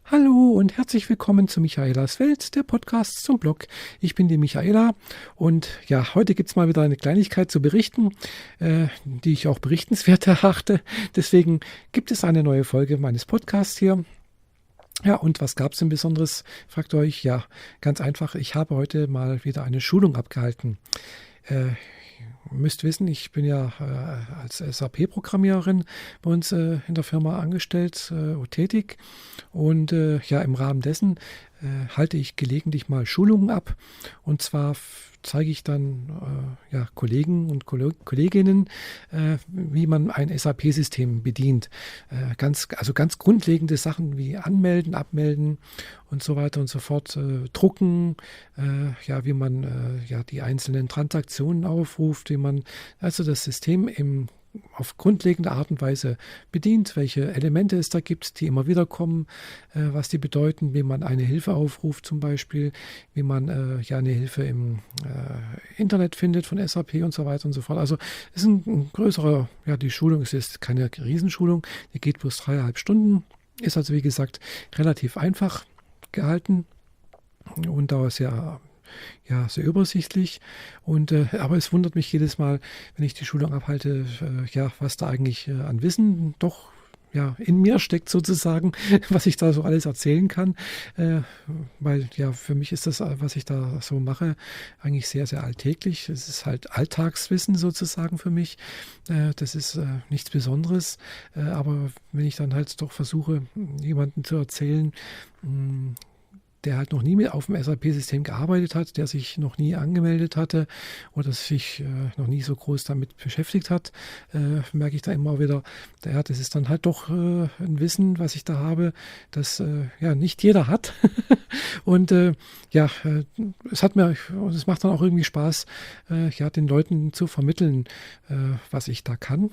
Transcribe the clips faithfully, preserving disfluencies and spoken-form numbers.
Hallo und herzlich willkommen zu Michaelas Welt, der Podcast zum Blog. Ich bin die Michaela und ja, heute gibt es mal wieder eine Kleinigkeit zu berichten, äh, die ich auch berichtenswert erachte. Deswegen gibt es eine neue Folge meines Podcasts hier. Ja, und was gab es denn Besonderes, fragt ihr euch? Ja, ganz einfach, ich habe heute mal wieder eine Schulung abgehalten. Äh, Ihr müsst wissen, ich bin ja äh, als S A P-Programmiererin bei uns äh, in der Firma angestellt, äh, tätig. Und äh, ja, im Rahmen dessen äh, halte ich gelegentlich mal Schulungen ab. Und zwar f- zeige ich dann äh, ja, Kollegen und Kollo- Kolleginnen, äh, wie man ein S A P-System bedient. Äh, ganz, also ganz grundlegende Sachen wie Anmelden, Abmelden und so weiter und so fort, äh, drucken, äh, ja, wie man äh, ja, die einzelnen Transaktionen aufruft, wie man also das System im, auf grundlegende Art und Weise bedient, welche Elemente es da gibt, die immer wieder kommen, äh, was die bedeuten, wie man eine Hilfe aufruft zum Beispiel, wie man äh, ja eine Hilfe im äh, Internet findet von S A P und so weiter und so fort. Also es ist ein, ein größerer, ja, die Schulung es ist keine Riesenschulung, die geht bloß dreieinhalb Stunden, ist also wie gesagt relativ einfach gehalten und da sehr, ja, sehr übersichtlich. Und, äh, aber es wundert mich jedes Mal, wenn ich die Schulung abhalte, äh, ja, was da eigentlich äh, an Wissen doch ja, in mir steckt sozusagen, was ich da so alles erzählen kann. Äh, weil ja, für mich ist das, was ich da so mache, eigentlich sehr, sehr alltäglich. Es ist halt Alltagswissen sozusagen für mich. Äh, das ist äh, nichts Besonderes. Äh, aber wenn ich dann halt doch versuche, jemandem zu erzählen, mh, der halt noch nie mit auf dem S A P-System gearbeitet hat, der sich noch nie angemeldet hatte oder sich äh, noch nie so groß damit beschäftigt hat, äh, merke ich da immer wieder, ja, das ist dann halt doch äh, ein Wissen, was ich da habe, das äh, ja nicht jeder hat. Und äh, ja, äh, es hat mir, und es macht dann auch irgendwie Spaß, äh, ja, den Leuten zu vermitteln, äh, was ich da kann.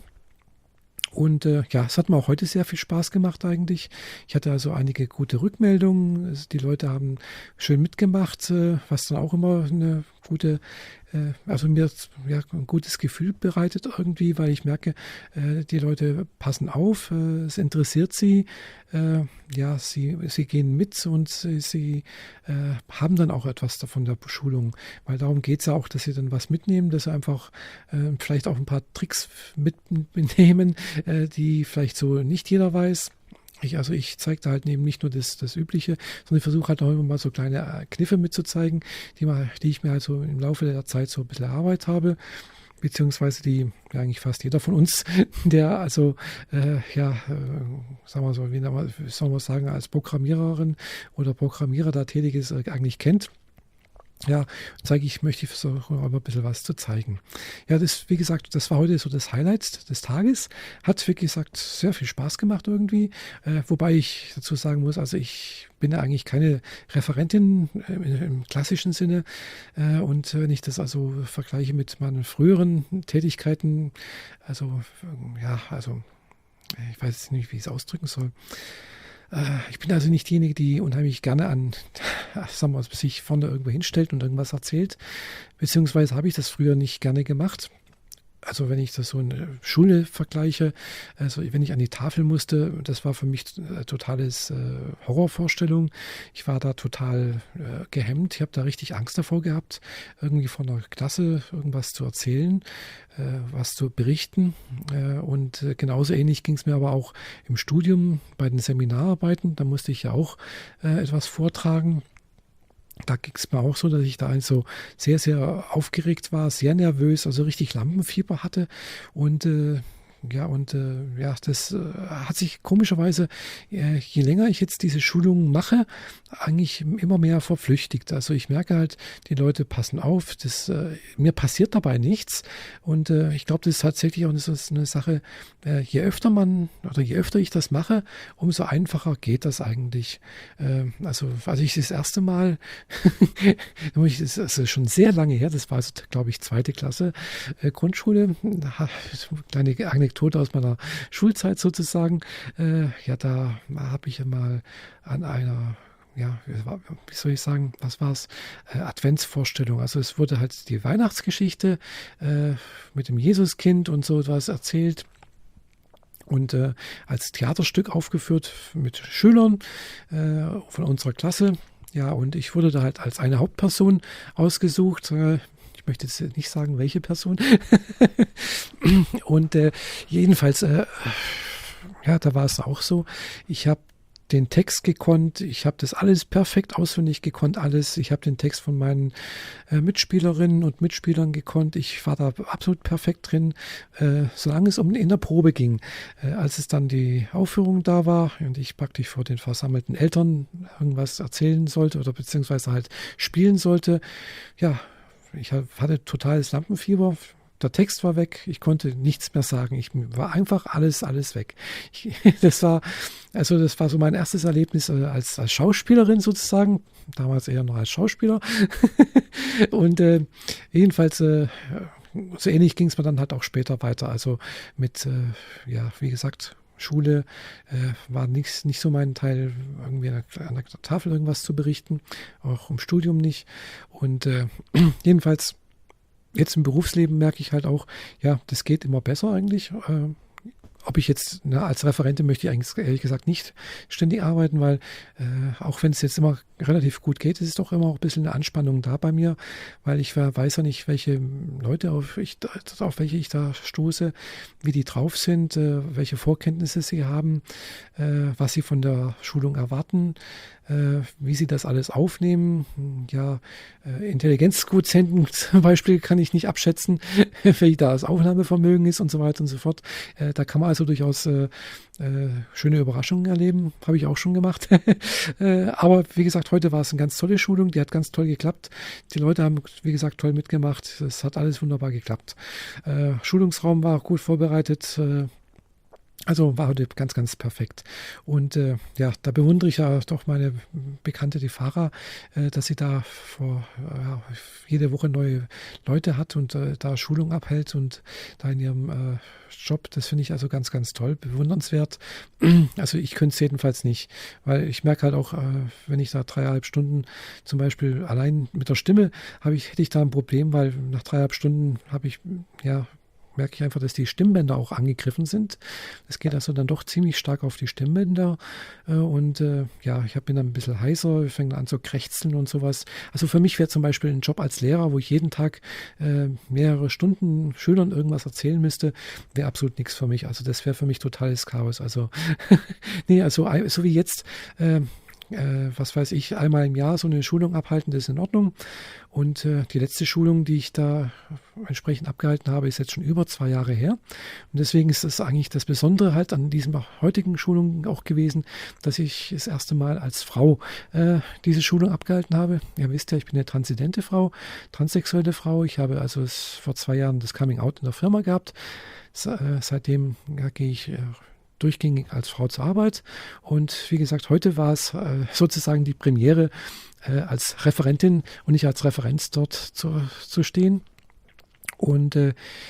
Und äh, ja, es hat mir auch heute sehr viel Spaß gemacht eigentlich. Ich hatte also einige gute Rückmeldungen. Es- Die Leute haben schön mitgemacht, äh, was dann auch immer eine gute, äh, also mir ja, ein gutes Gefühl bereitet irgendwie, weil ich merke, äh, die Leute passen auf, äh, es interessiert sie, äh, ja, sie, sie gehen mit und sie, sie äh, haben dann auch etwas davon der Schulung, weil darum geht es ja auch, dass sie dann was mitnehmen, dass sie einfach äh, vielleicht auch ein paar Tricks mitnehmen, äh, die vielleicht so nicht jeder weiß. Ich, also ich zeige da halt eben nicht nur das, das Übliche, sondern ich versuche halt auch immer mal so kleine äh, Kniffe mitzuzeigen, die, mal, die ich mir halt so im Laufe der Zeit so ein bisschen erarbeitet habe, beziehungsweise die ja, eigentlich fast jeder von uns, der also äh, ja, äh, sagen wir so, wie soll man sagen, als Programmiererin oder Programmierer da tätig ist, äh, eigentlich kennt. Ja, zeige ich, möchte ich versuchen, aber ein bisschen was zu zeigen. Ja, das, wie gesagt, das war heute so das Highlight des Tages. Hat, wie gesagt, sehr viel Spaß gemacht irgendwie. Äh, wobei ich dazu sagen muss, also ich bin ja eigentlich keine Referentin äh, im, im klassischen Sinne. Äh, und wenn ich das also vergleiche mit meinen früheren Tätigkeiten, also, äh, ja, also, ich weiß jetzt nicht, wie ich es ausdrücken soll. Äh, Ich bin also nicht diejenige, die unheimlich gerne an, sagen wir, sich vorne irgendwo hinstellt und irgendwas erzählt. Beziehungsweise habe ich das früher nicht gerne gemacht. Also wenn ich das so in der Schule vergleiche, also wenn ich an die Tafel musste, das war für mich äh, totales äh, Horrorvorstellung. Ich war da total äh, gehemmt. Ich habe da richtig Angst davor gehabt, irgendwie von der Klasse irgendwas zu erzählen, äh, was zu berichten. Äh, und äh, genauso ähnlich ging es mir aber auch im Studium bei den Seminararbeiten. Da musste ich ja auch äh, etwas vortragen. Da ging es mir auch so, dass ich da also sehr, sehr aufgeregt war, sehr nervös, also richtig Lampenfieber hatte. Und äh, ja, und äh, ja, das äh, hat sich komischerweise, äh, je länger ich jetzt diese Schulungen mache, eigentlich immer mehr verflüchtigt. Also ich merke halt, die Leute passen auf, das, äh, mir passiert dabei nichts. Und äh, ich glaube, das ist tatsächlich auch eine, so eine Sache, äh, je öfter man oder je öfter ich das mache, umso einfacher geht das eigentlich. Äh, also als ich das erste Mal, das ist also schon sehr lange her, das war, also, glaube ich, zweite Klasse äh, Grundschule, ha, kleine Anekdote aus meiner Schulzeit sozusagen. Äh, ja, da habe ich mal an einer, ja, wie soll ich sagen, was war es? Äh, Adventsvorstellung. Also es wurde halt die Weihnachtsgeschichte äh, mit dem Jesuskind und so etwas erzählt. und äh, als Theaterstück aufgeführt mit Schülern äh, von unserer Klasse. Ja, und ich wurde da halt als eine Hauptperson ausgesucht. Äh, ich möchte jetzt nicht sagen, welche Person. Und äh, jedenfalls, äh, ja, da war es auch so. Ich habe den Text gekonnt, ich habe das alles perfekt auswendig gekonnt, alles. Ich habe den Text von meinen äh, Mitspielerinnen und Mitspielern gekonnt. Ich war da absolut perfekt drin, äh, solange es um in der Probe ging. Äh, als es dann die Aufführung da war und ich praktisch vor den versammelten Eltern irgendwas erzählen sollte oder beziehungsweise halt spielen sollte, ja, ich hatte totales Lampenfieber. Der Text war weg, ich konnte nichts mehr sagen. Ich war einfach alles, alles weg. Ich, das war, also das war so mein erstes Erlebnis äh, als, als Schauspielerin sozusagen. Damals eher noch als Schauspieler. Und äh, jedenfalls, äh, so ähnlich ging es mir dann halt auch später weiter. Also mit, äh, ja, wie gesagt, Schule äh, war nicht, nicht so mein Teil, irgendwie an der, an der Tafel irgendwas zu berichten, auch im Studium nicht. Und äh, jedenfalls jetzt im Berufsleben merke ich halt auch, ja, das geht immer besser eigentlich. Äh, ob ich jetzt, na, als Referentin möchte ich eigentlich ehrlich gesagt nicht ständig arbeiten, weil äh, auch wenn es jetzt immer relativ gut geht, ist es doch immer auch ein bisschen eine Anspannung da bei mir, weil ich weiß ja nicht, welche Leute, auf, ich, auf welche ich da stoße, wie die drauf sind, äh, welche Vorkenntnisse sie haben, äh, was sie von der Schulung erwarten, äh, wie sie das alles aufnehmen. Ja, äh, Intelligenzquotienten zum Beispiel kann ich nicht abschätzen, wie da das Aufnahmevermögen ist und so weiter und so fort. Äh, da kann man also durchaus äh, äh, schöne Überraschungen erleben, habe ich auch schon gemacht. äh, aber wie gesagt, heute war es eine ganz tolle Schulung, die hat ganz toll geklappt. Die Leute haben, wie gesagt, toll mitgemacht. Es hat alles wunderbar geklappt. Äh, Schulungsraum war auch gut vorbereitet. Äh, Also war heute ganz, ganz perfekt. Und äh, ja, da bewundere ich ja doch meine Bekannte, die Farah, äh, dass sie da vor äh, jede Woche neue Leute hat und äh, da Schulung abhält und da in ihrem äh, Job. Das finde ich also ganz, ganz toll, bewundernswert. Also ich könnte es jedenfalls nicht, weil ich merke halt auch, äh, wenn ich da dreieinhalb Stunden zum Beispiel allein mit der Stimme habe ich, hätte ich da ein Problem, weil nach dreieinhalb Stunden habe ich, ja, merke ich einfach, dass die Stimmbänder auch angegriffen sind. Es geht also dann doch ziemlich stark auf die Stimmbänder äh, und äh, ja, ich bin dann ein bisschen heißer, ich fange an zu krächzeln und sowas. Also für mich wäre zum Beispiel ein Job als Lehrer, wo ich jeden Tag äh, mehrere Stunden Schülern irgendwas erzählen müsste, wäre absolut nichts für mich. Also das wäre für mich totales Chaos. Also nee, also so wie jetzt äh, Äh, was weiß ich, einmal im Jahr so eine Schulung abhalten, das ist in Ordnung. Und äh, die letzte Schulung, die ich da entsprechend abgehalten habe, ist jetzt schon über zwei Jahre her. Und deswegen ist das eigentlich das Besondere halt an diesem heutigen Schulung auch gewesen, dass ich das erste Mal als Frau äh, diese Schulung abgehalten habe. Ihr wisst ja, ich bin eine transidente Frau, transsexuelle Frau. Ich habe also es vor zwei Jahren das Coming Out in der Firma gehabt. S- äh, seitdem ja, gehe ich äh, durchgängig als Frau zur Arbeit. Und wie gesagt, heute war es äh, sozusagen die Premiere, äh, als Referentin und nicht als Referenz dort zu, zu stehen. Und äh,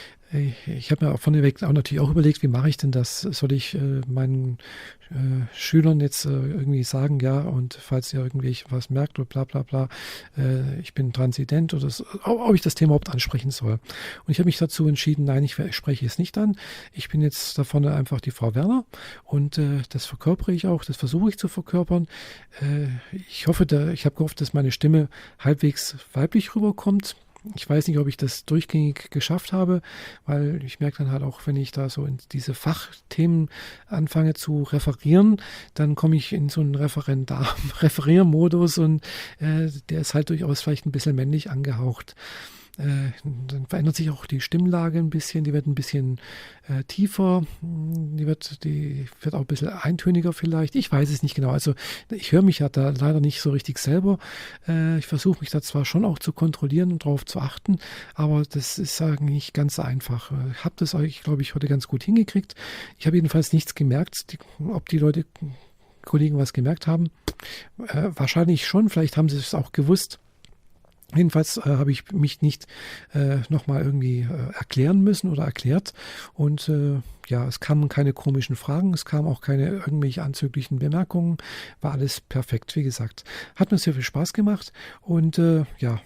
ich habe mir auch vorneweg auch natürlich auch überlegt, wie mache ich denn das? Soll ich äh, meinen äh, Schülern jetzt äh, irgendwie sagen, ja, und falls ihr irgendwie was merkt oder bla bla bla, äh, ich bin transident oder so, ob ich das Thema überhaupt ansprechen soll. Und ich habe mich dazu entschieden, nein, ich, ich spreche es nicht an. Ich bin jetzt da vorne einfach die Frau Werner und äh, das verkörpere ich auch, das versuche ich zu verkörpern. Äh, ich hoffe, da, ich habe gehofft, dass meine Stimme halbwegs weiblich rüberkommt. Ich weiß nicht, ob ich das durchgängig geschafft habe, weil ich merke dann halt auch, wenn ich da so in diese Fachthemen anfange zu referieren, dann komme ich in so einen Referendar, Referiermodus und äh, der ist halt durchaus vielleicht ein bisschen männlich angehaucht. Äh, dann verändert sich auch die Stimmlage ein bisschen, die wird ein bisschen äh, tiefer, die wird, die wird auch ein bisschen eintöniger vielleicht. Ich weiß es nicht genau. Also ich höre mich ja da leider nicht so richtig selber. Äh, ich versuche mich da zwar schon auch zu kontrollieren und darauf zu achten, aber das ist eigentlich nicht ganz so einfach. Ich habe das euch, glaube ich, heute ganz gut hingekriegt. Ich habe jedenfalls nichts gemerkt, die, ob die Leute, Kollegen was gemerkt haben. Äh, wahrscheinlich schon, vielleicht haben sie es auch gewusst. Jedenfalls äh, habe ich mich nicht äh, nochmal irgendwie äh, erklären müssen oder erklärt und äh, ja, es kamen keine komischen Fragen, es kamen auch keine irgendwelche anzüglichen Bemerkungen, war alles perfekt, wie gesagt. Hat mir sehr viel Spaß gemacht und äh, ja,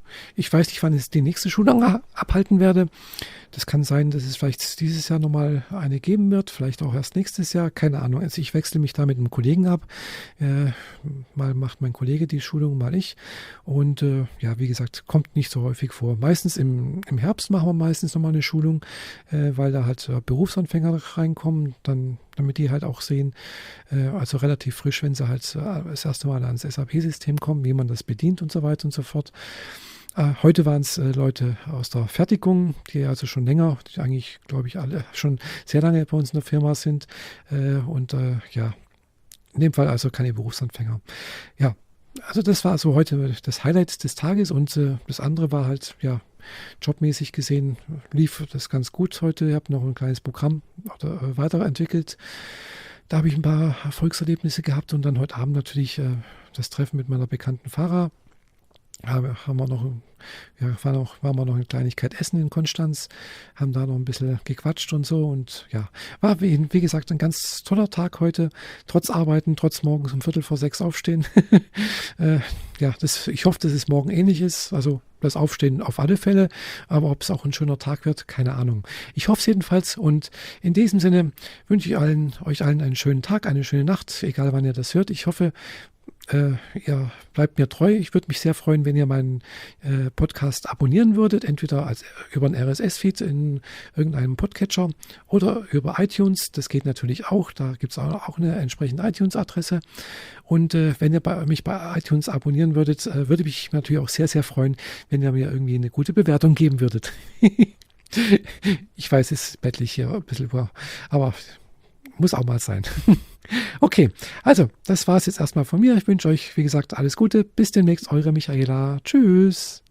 ich weiß nicht, wann ich die nächste Schulung abhalten werde. Das kann sein, dass es vielleicht dieses Jahr nochmal eine geben wird, vielleicht auch erst nächstes Jahr, keine Ahnung. Also ich wechsle mich da mit einem Kollegen ab. Äh, mal macht mein Kollege die Schulung, mal ich. Und äh, ja, wie gesagt, kommt nicht so häufig vor. Meistens im, im Herbst machen wir meistens nochmal eine Schulung, äh, weil da halt äh, Berufsanfänger reinkommen, dann damit die halt auch sehen, äh, also relativ frisch, wenn sie halt äh, das erste Mal ans S A P-System kommen, wie man das bedient und so weiter und so fort. Äh, heute waren es äh, Leute aus der Fertigung, die also schon länger, die eigentlich, glaube ich, alle schon sehr lange bei uns in der Firma sind. Äh, und äh, ja, in dem Fall also keine Berufsanfänger. Ja, also das war also heute das Highlight des Tages und äh, das andere war halt, ja, jobmäßig gesehen lief das ganz gut heute. Ich habe noch ein kleines Programm oder, äh, weiterentwickelt. Da habe ich ein paar Erfolgserlebnisse gehabt und dann heute Abend natürlich äh, das Treffen mit meiner bekannten Fahrer. Haben wir noch, ja, war noch, waren wir noch eine Kleinigkeit essen in Konstanz, haben da noch ein bisschen gequatscht und so und ja, war wie, wie gesagt ein ganz toller Tag heute, trotz Arbeiten, trotz morgens um Viertel vor sechs aufstehen. äh, ja, das, ich hoffe, dass es morgen ähnlich ist, also das Aufstehen auf alle Fälle, aber ob es auch ein schöner Tag wird, keine Ahnung. Ich hoffe es jedenfalls und in diesem Sinne wünsche ich allen, euch allen einen schönen Tag, eine schöne Nacht, egal wann ihr das hört. Ich hoffe, Äh, ihr bleibt mir treu. Ich würde mich sehr freuen, wenn ihr meinen äh, Podcast abonnieren würdet, entweder als, über einen R S S-Feed in irgendeinem Podcatcher oder über iTunes. Das geht natürlich auch. Da gibt es auch, auch eine entsprechende iTunes-Adresse. Und äh, wenn ihr bei, mich bei iTunes abonnieren würdet, äh, würde mich natürlich auch sehr, sehr freuen, wenn ihr mir irgendwie eine gute Bewertung geben würdet. Ich weiß, es ist bettlich hier ein bisschen, aber muss auch mal sein. Okay, also das war es jetzt erstmal von mir. Ich wünsche euch, wie gesagt, alles Gute. Bis demnächst, eure Michaela. Tschüss.